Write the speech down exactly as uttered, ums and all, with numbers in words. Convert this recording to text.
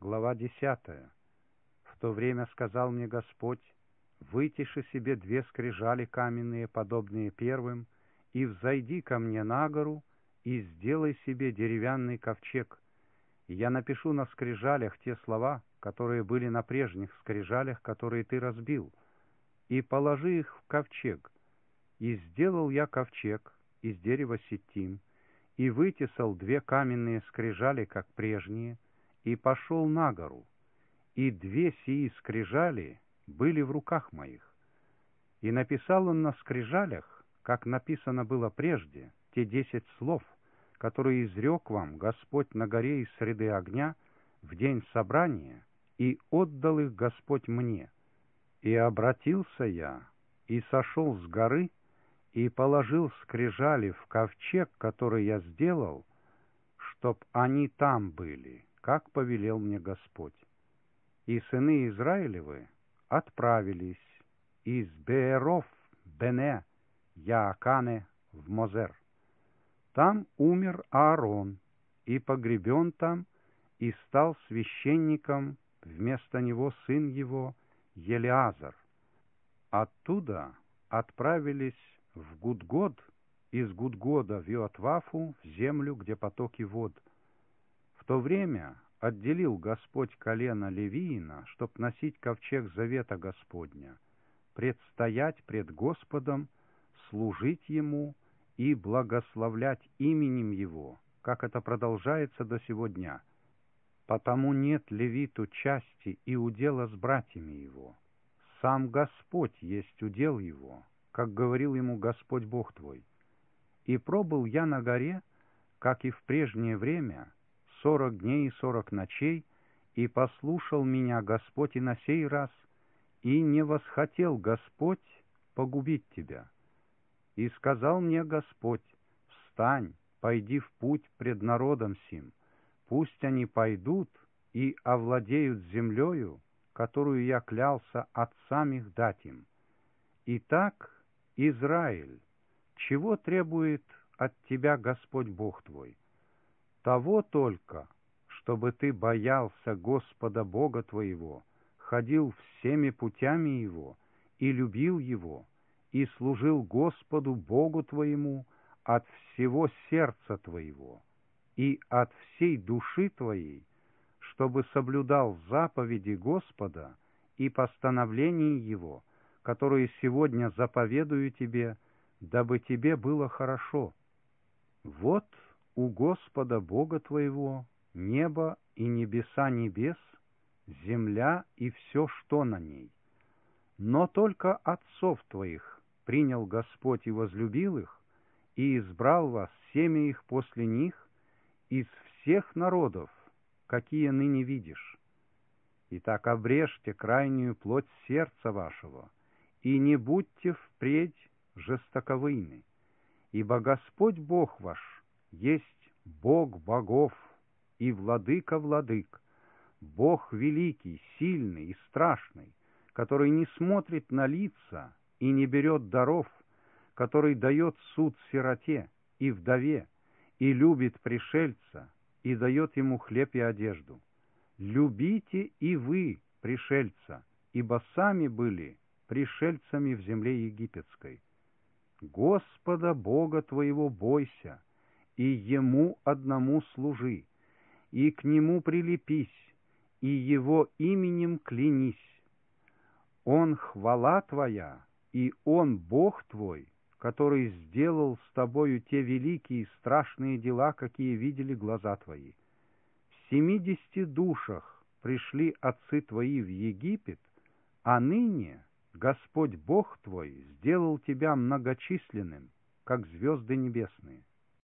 Глава десятая. В то время сказал мне Господь: «Вытиши себе две скрижали каменные, подобные первым, и взойди ко мне на гору, и сделай себе деревянный ковчег. И я напишу на скрижалях те слова, которые были на прежних скрижалях, которые ты разбил, и положи их в ковчег. И сделал я ковчег из дерева ситим, и вытесал две каменные скрижали, как прежние, и пошел на гору. И две сии скрижали были в руках моих. И написал он на скрижалях, как написано было прежде, те десять слов, которые изрек вам Господь на горе из среды огня в день собрания, и отдал их Господь мне. И обратился я, и сошел с горы, и положил скрижали в ковчег, который я сделал, чтоб они там были, как повелел мне Господь. И сыны Израилевы отправились из Беэров Бене Яакане в Мозер. Там умер Аарон, и погребен там, и стал священником вместо него сын его Елиазар. Оттуда отправились в Гудгод, из Гудгода в Иотвафу, в землю, где потоки вод. В то время отделил Господь колено Левиина, чтоб носить ковчег завета Господня, предстоять пред Господом, служить Ему и благословлять именем Его, как это продолжается до сего дня. Потому нет левиту части и удела с братьями его. Сам Господь есть удел его, как говорил ему Господь Бог твой. И пробыл я на горе, как и в прежнее время, сорок дней и сорок ночей, и послушал меня Господь и на сей раз, и не восхотел Господь погубить тебя. И сказал мне Господь: встань, пойди в путь пред народом сим, пусть они пойдут и овладеют землею, которую я клялся отцам их дать им. Итак, Израиль, чего требует от тебя Господь Бог твой? Того только, чтобы ты боялся Господа Бога твоего, ходил всеми путями Его и любил Его, и служил Господу Богу твоему от всего сердца твоего и от всей души твоей, чтобы соблюдал заповеди Господа и постановления Его, которые сегодня заповедую тебе, дабы тебе было хорошо. Вот у Господа Бога твоего небо и небеса небес, земля и все, что на ней. Но только отцов твоих принял Господь и возлюбил их, и избрал вас, семя их после них, из всех народов, какие ныне видишь. Итак, обрежьте крайнюю плоть сердца вашего, и не будьте впредь жестоковыйны, ибо Господь Бог ваш есть Бог богов и владыка владык, Бог великий, сильный и страшный, который не смотрит на лица и не берет даров, который дает суд сироте и вдове, и любит пришельца, и дает ему хлеб и одежду. Любите и вы пришельца, ибо сами были пришельцами в земле египетской. Господа Бога твоего бойся, и Ему одному служи, и к Нему прилепись, и Его именем клянись. Он хвала твоя, и Он Бог твой, который сделал с тобою те великие и страшные дела, какие видели глаза твои. В семидесяти душах пришли отцы твои в Египет, а ныне Господь Бог твой сделал тебя многочисленным, как звезды небесные.